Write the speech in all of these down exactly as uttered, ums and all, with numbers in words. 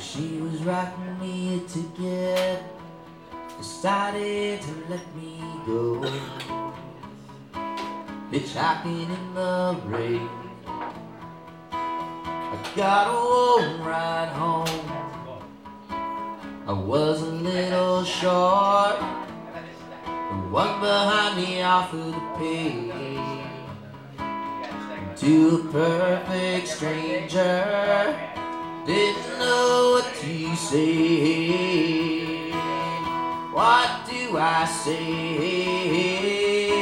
She was writing me a ticket, decided to let me go. Hitchhiking in the rain, I got a warm ride home. I was a little short, the one behind me offered to pay. To a perfect stranger, didn't know what to say. What do I say?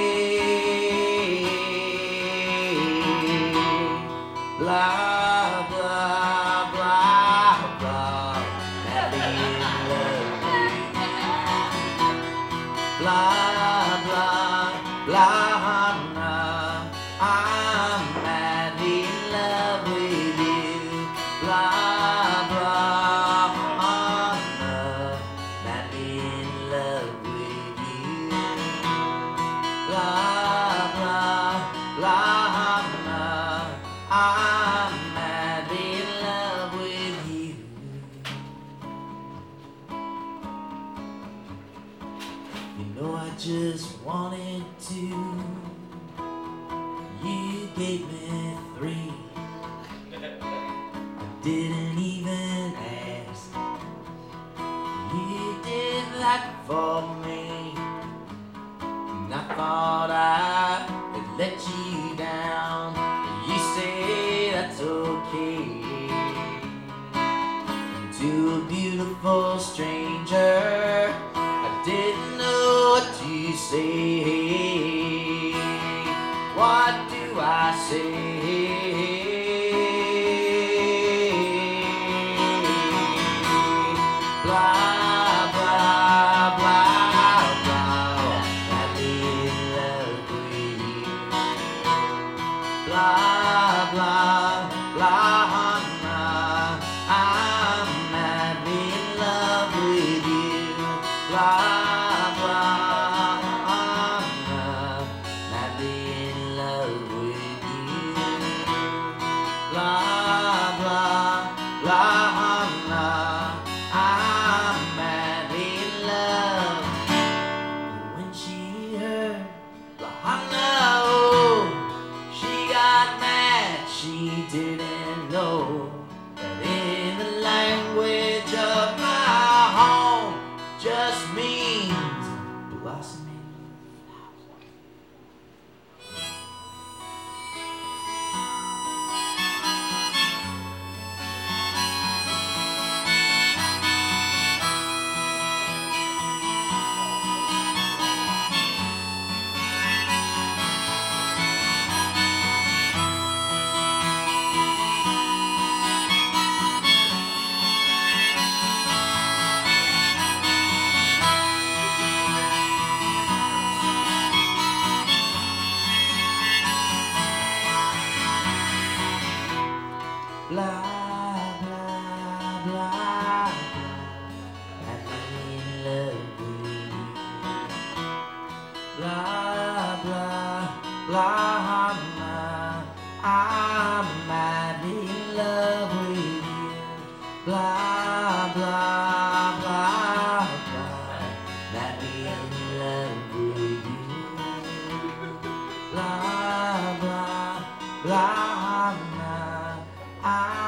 Blah, blah, blah, blah, madly in love with you. Blah, blah, blah, blah, I'm madly in love with you. Blah, blah, blah, madly in love with you. Blah, blah, blah, blah, I'm madly in love with you. You know I just wanted to. You gave me three. I didn't even ask. You did that for me, and I thought I would let you down. You say that's okay. And to a beautiful stranger, I didn't know what to say. What do I say? Blah, blah, blah, blah, madly in love with you. Blah, blah, blah, blah, I'm madly in love with you. Blah, blah, blah, madly in love with you. Blah, blah, blah, blah, I'm madly in love. When she heard Bahana, oh, she got mad. She didn't know that in the language of my home just means blossoming flowers. Blah, blah, blah, madly in love with you. Blah, blah, blah, blah, I'm madly in love with you. Blah, blah, blah, blah, madly in love with you. Blah, blah, blah, blah, I